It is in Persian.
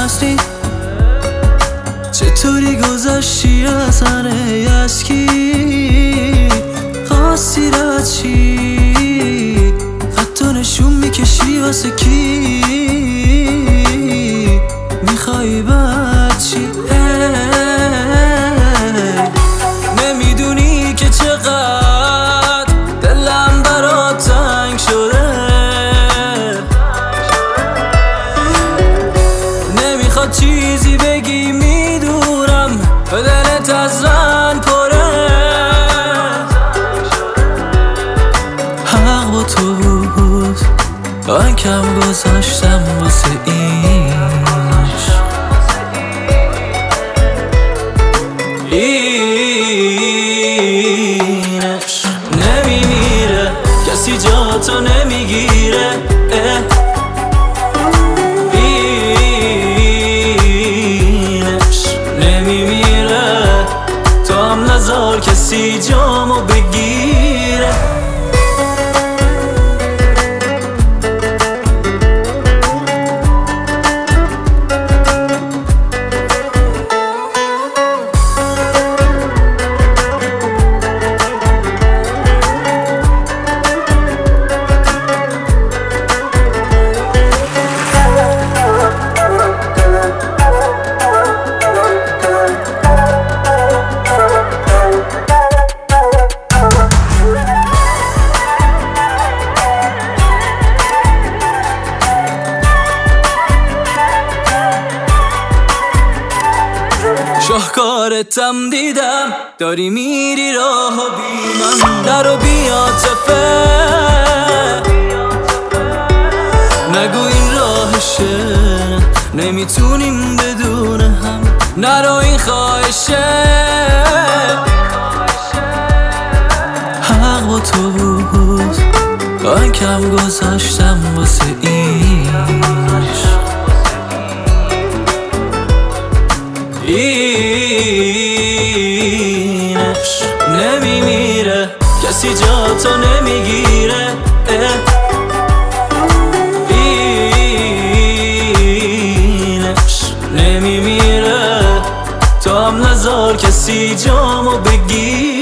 رفتی؟ چطوری گذشتی از همه یشکی؟ خواستی رد چی؟ حتی نشون میکشی واسه کی؟ میخوایی بعد چی؟ نمیدونی که چقدر دلم برات تنگ شده، نمیخواد چیزی بگی میدونم به دلت از من پره. حق با تو بود، من کم گذاشتم واسه اینش نمیمیره، کسی جاتو نمیگیره. اینش نمیمیره، تو هم نذار کسی جامو بگیره. شاهکارتم دیدم داری میری راه و بی من، نرو بی عاطفه، نگو این راهشه، نمیتونیم بدون هم، نرو این خواهشه. حق با تو بود، من کم گذاشتم واسه اینش نمیمیره، کسی جاتو نمیگیره. اینش نمیمیره، تو هم نذار کسی جامو بگیره.